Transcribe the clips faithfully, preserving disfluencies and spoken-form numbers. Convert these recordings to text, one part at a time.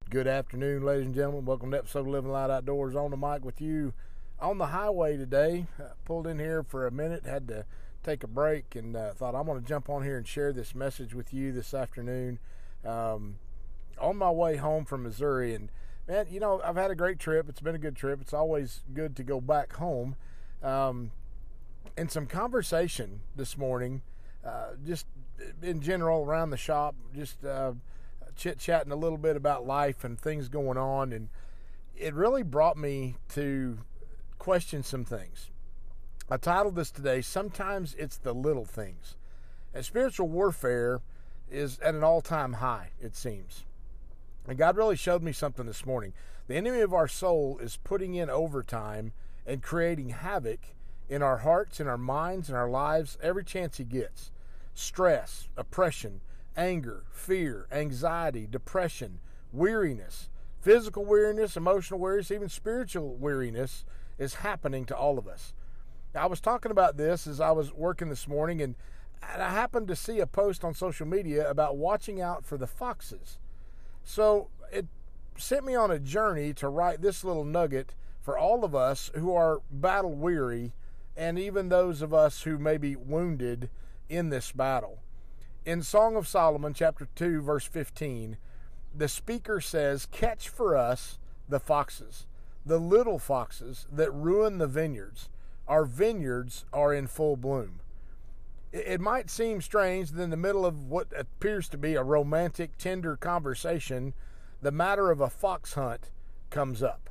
Good afternoon, ladies and gentlemen. Welcome to episode of Living Light Outdoors. On the mic with you on the highway today. Uh, pulled in here for a minute, had to take a break, and uh, thought I'm going to jump on here and share this message with you this afternoon. Um, on my way home from Missouri, and man, you know, I've had a great trip. It's been a good trip. It's always good to go back home. Um, and some conversation this morning, uh, just in general around the shop, just uh, chit-chatting a little bit about life and things going on, and it really brought me to question some things. I titled this today, Sometimes It's the Little Things. And spiritual warfare is at an all-time high, it seems. And God really showed me something this morning. The enemy of our soul is putting in overtime and creating havoc in our hearts, in our minds, in our lives, every chance he gets. Stress, oppression, anger, fear, anxiety, depression, weariness, physical weariness, emotional weariness, even spiritual weariness is happening to all of us. Now, I was talking about this as I was working this morning, and I happened to see a post on social media about watching out for the foxes. So it sent me on a journey to write this little nugget for all of us who are battle weary, and even those of us who may be wounded in this battle. In Song of Solomon, chapter two, verse fifteen, the speaker says, "Catch for us the foxes, the little foxes that ruin the vineyards. Our vineyards are in full bloom." It might seem strange that in the middle of what appears to be a romantic, tender conversation, the matter of a fox hunt comes up.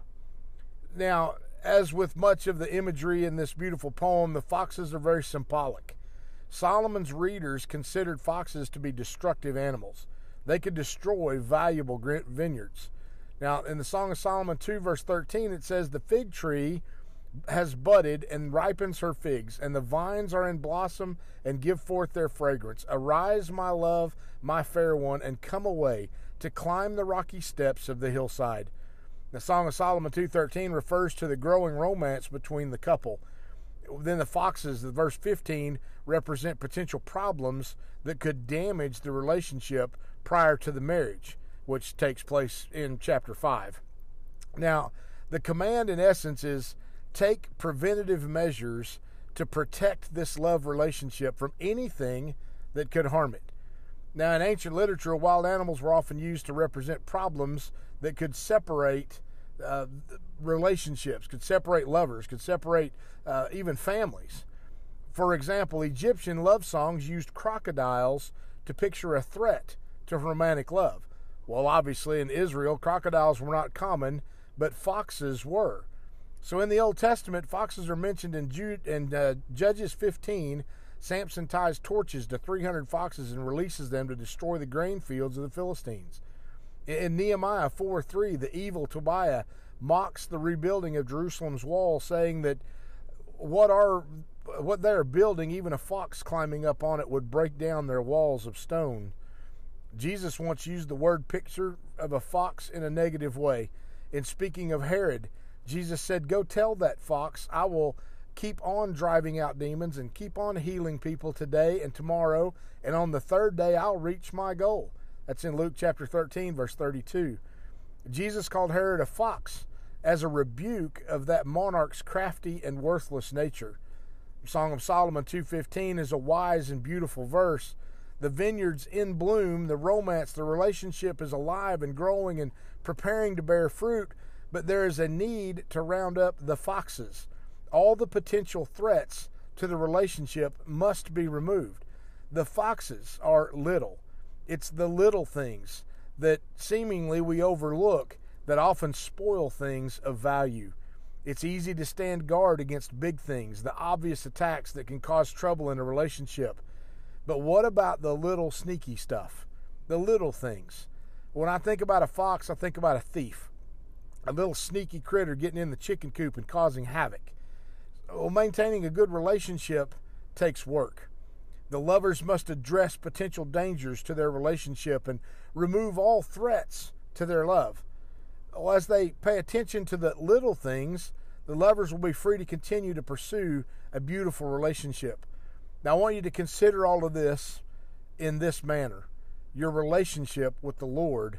Now, as with much of the imagery in this beautiful poem, the foxes are very symbolic. Solomon's readers considered foxes to be destructive animals. They could destroy valuable vineyards. Now, in the Song of Solomon two, verse thirteen, it says, "The fig tree has budded and ripens her figs, and the vines are in blossom and give forth their fragrance. Arise, my love, my fair one, and come away to climb the rocky steps of the hillside." The Song of Solomon two thirteen refers to the growing romance between the couple. Then the foxes, the verse fifteen, represent potential problems that could damage the relationship prior to the marriage, which takes place in chapter five. Now, the command in essence is take preventative measures to protect this love relationship from anything that could harm it. Now, in ancient literature, wild animals were often used to represent problems that could separate uh, relationships, could separate lovers, could separate uh, even families. For example, Egyptian love songs used crocodiles to picture a threat to romantic love. Well, obviously in Israel, crocodiles were not common, but foxes were. So in the Old Testament, foxes are mentioned in, Jude, in uh, Judges fifteen. Samson ties torches to three hundred foxes and releases them to destroy the grain fields of the Philistines. In Nehemiah four three, the evil Tobiah mocks the rebuilding of Jerusalem's wall, saying that what are what they are building, even a fox climbing up on it would break down their walls of stone. Jesus once used the word picture of a fox in a negative way. In speaking of Herod, Jesus said, "Go tell that fox, I will keep on driving out demons and keep on healing people today and tomorrow, and on the third day I'll reach my goal." That's in Luke chapter thirteen, verse thirty-two. Jesus called Herod a fox as a rebuke of that monarch's crafty and worthless nature. Song of Solomon two fifteen is a wise and beautiful verse. The vineyard's in bloom, the romance, the relationship is alive and growing and preparing to bear fruit, but there is a need to round up the foxes. All the potential threats to the relationship must be removed. The foxes are little. It's the little things that seemingly we overlook that often spoil things of value. It's easy to stand guard against big things, the obvious attacks that can cause trouble in a relationship. But what about the little sneaky stuff? The little things. When I think about a fox, I think about a thief. A little sneaky critter getting in the chicken coop and causing havoc. Well, maintaining a good relationship takes work. The lovers must address potential dangers to their relationship and remove all threats to their love. Well, as they pay attention to the little things, the lovers will be free to continue to pursue a beautiful relationship. Now, I want you to consider all of this in this manner. Your relationship with the Lord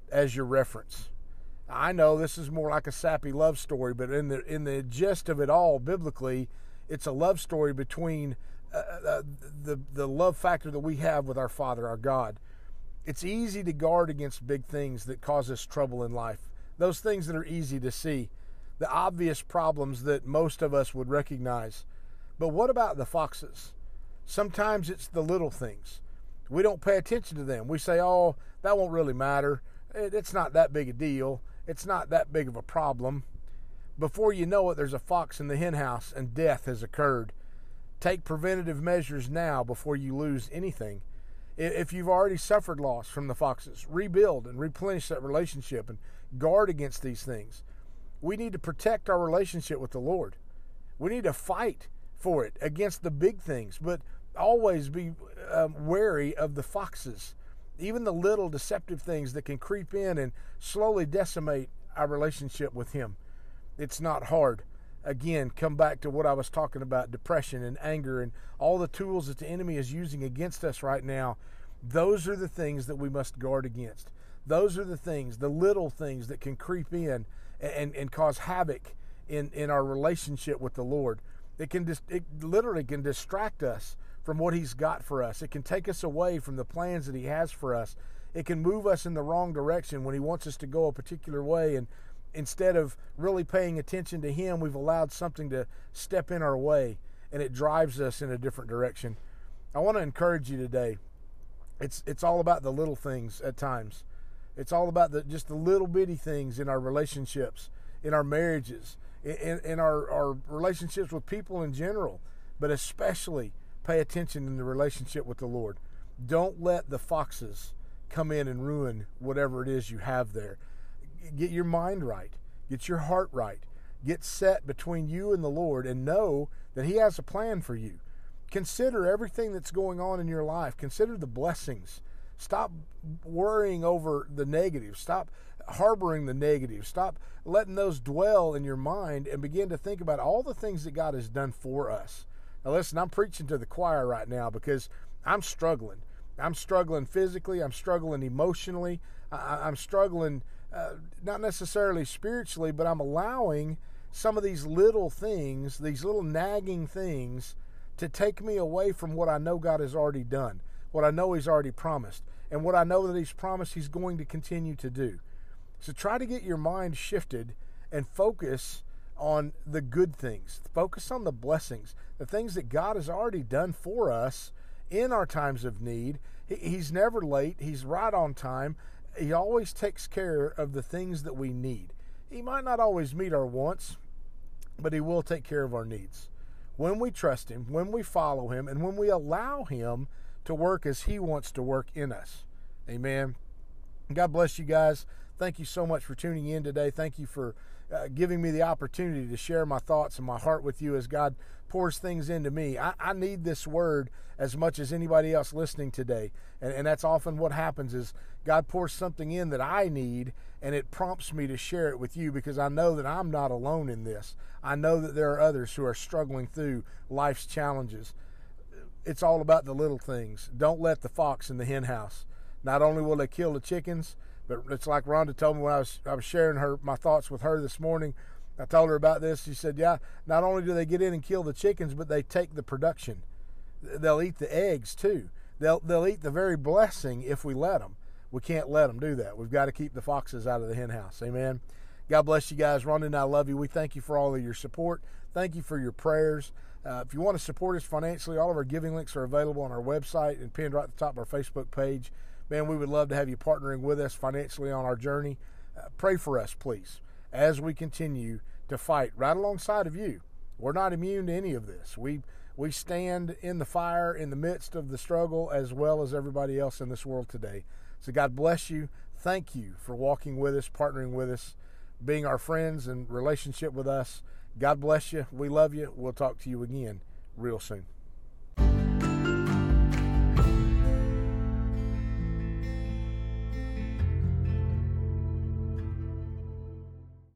as your reference. I know this is more like a sappy love story, but in the in the gist of it all, biblically, it's a love story between uh, uh, the the love factor that we have with our Father, our God. It's easy to guard against big things that cause us trouble in life. Those things that are easy to see, the obvious problems that most of us would recognize. But what about the foxes? Sometimes it's the little things. We don't pay attention to them. We say, oh, that won't really matter. It's not that big a deal. It's not that big of a problem. Before you know it, there's a fox in the hen house and death has occurred. Take preventative measures now before you lose anything. If you've already suffered loss from the foxes, rebuild and replenish that relationship and guard against these things. We need to protect our relationship with the Lord. We need to fight for it against the big things, but always be um, wary of the foxes, even the little deceptive things that can creep in and slowly decimate our relationship with Him. It's not hard. Again, come back to what I was talking about, depression and anger and all the tools that the enemy is using against us right now. Those are the things that we must guard against. Those are the things, the little things that can creep in and, and cause havoc in, in our relationship with the Lord. It can just, it literally can distract us from what He's got for us. It can take us away from the plans that He has for us. It can move us in the wrong direction when He wants us to go a particular way, and instead of really paying attention to Him, we've allowed something to step in our way, and it drives us in a different direction. I want to encourage you today. It's it's all about the little things at times. It's all about the just the little bitty things in our relationships, in our marriages, in, in our, our relationships with people in general, but especially pay attention in the relationship with the Lord. Don't let the foxes come in and ruin whatever it is you have there. Get your mind right. Get your heart right. Get set between you and the Lord and know that He has a plan for you. Consider everything that's going on in your life. Consider the blessings. Stop worrying over the negative. Stop harboring the negative. Stop letting those dwell in your mind and begin to think about all the things that God has done for us. Now listen, I'm preaching to the choir right now because I'm struggling. I'm struggling physically. I'm struggling emotionally. I, I'm struggling uh, not necessarily spiritually, but I'm allowing some of these little things, these little nagging things, to take me away from what I know God has already done, what I know He's already promised, and what I know that He's promised He's going to continue to do. So try to get your mind shifted and focus on the good things. Focus on the blessings, the things that God has already done for us in our times of need. He's never late. He's right on time. He always takes care of the things that we need. He might not always meet our wants, but He will take care of our needs. When we trust Him, when we follow Him, and when we allow Him to work as He wants to work in us. Amen. God bless you guys. Thank you so much for tuning in today. Thank you for uh, giving me the opportunity to share my thoughts and my heart with you as God pours things into me. I, I need this word as much as anybody else listening today. And, and that's often what happens is God pours something in that I need, and it prompts me to share it with you because I know that I'm not alone in this. I know that there are others who are struggling through life's challenges. It's all about the little things. Don't let the fox in the hen house. Not only will they kill the chickens, but it's like Rhonda told me when I was I was sharing her my thoughts with her this morning. I told her about this. She said, yeah, not only do they get in and kill the chickens, but they take the production. They'll eat the eggs too. They'll they'll eat the very blessing if we let them. We can't let them do that. We've got to keep the foxes out of the hen house. Amen. God bless you guys. Rhonda and I love you. We thank you for all of your support. Thank you for your prayers. Uh, if you want to support us financially, all of our giving links are available on our website and pinned right at the top of our Facebook page. Man, we would love to have you partnering with us financially on our journey. Uh, pray for us, please, as we continue to fight right alongside of you. We're not immune to any of this. We we stand in the fire in the midst of the struggle as well as everybody else in this world today. So God bless you. Thank you for walking with us, partnering with us, being our friends and relationship with us. God bless you. We love you. We'll talk to you again real soon.